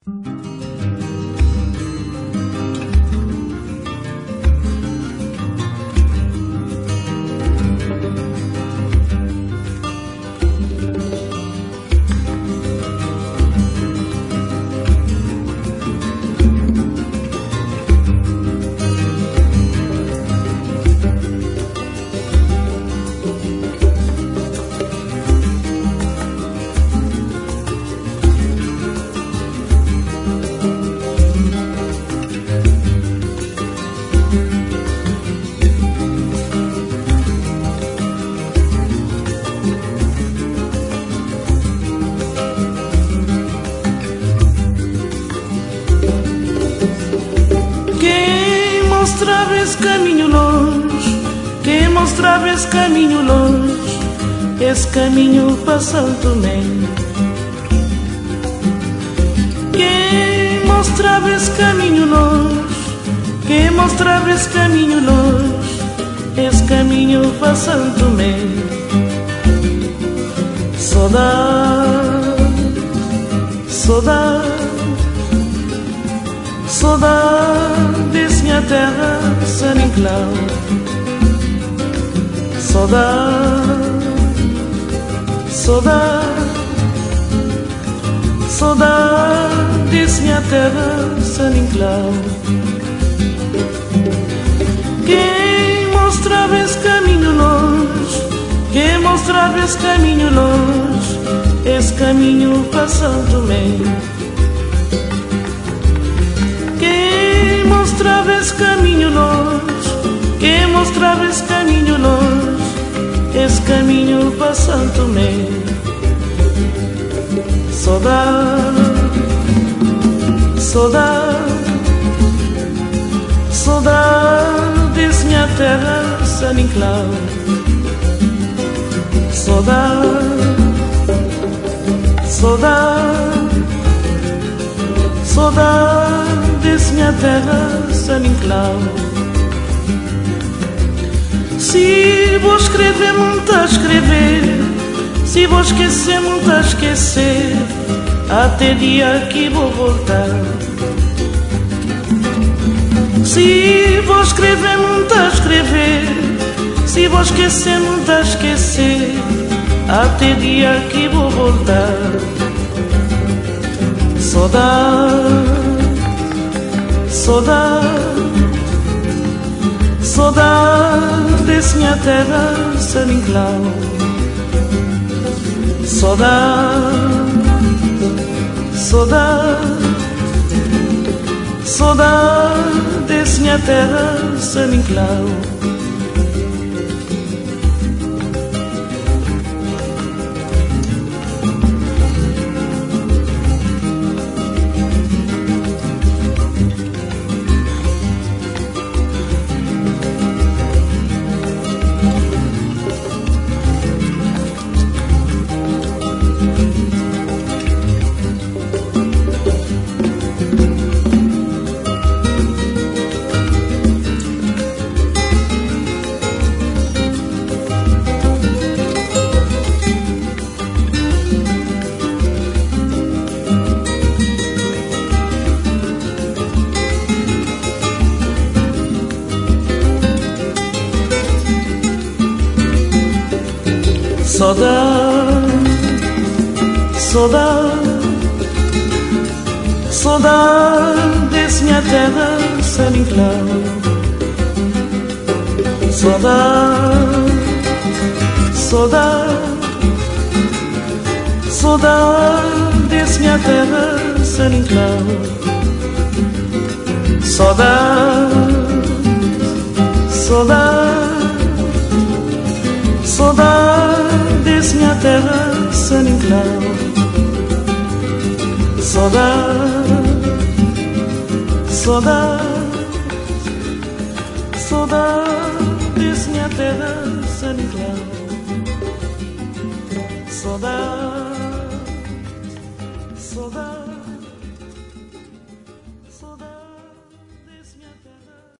mostrava esse caminho longe, quem mostrava esse caminho longe, esse caminho para Santo Tomé. Quem mostrava esse caminho longe, quem mostrava esse caminho longe, esse caminho para Santo Tomé. Saudade, saudade, saudade desse minha terra, San Inclau. Saudade, saudade, saudade desse minha terra, San Inclau. Quem mostrava esse caminho longe, quem mostrava esse caminho longe, esse caminho para Santo Tomé. Quem mostrava esse caminho longe, quem mostrava esse caminho longe, esse caminho para Santo Tomé. Saudade, saudade, saudade desse minha terra, San Inclau. Saudade, saudade, saudade desse minha terra, San Inclau. Se vou escrever, muito a escrever, se vou esquecer, muito a esquecer, até dia que vou voltar. Se vou escrever, muito a escrever, se vou esquecer, muito a esquecer, até dia que vou voltar. Saudade, saudade, saudade desse minha terra, San Inclau. Saudade, saudade, saudade desse minha terra, San Inclau. Saudade, saudade, saudade desse minha terra, San Inclau. Saudade, saudade, saudade desse minha terra, San Inclau. Saudade, saudade, saudade desse minha terra, San Inclau. Saudade, saudade, saudade.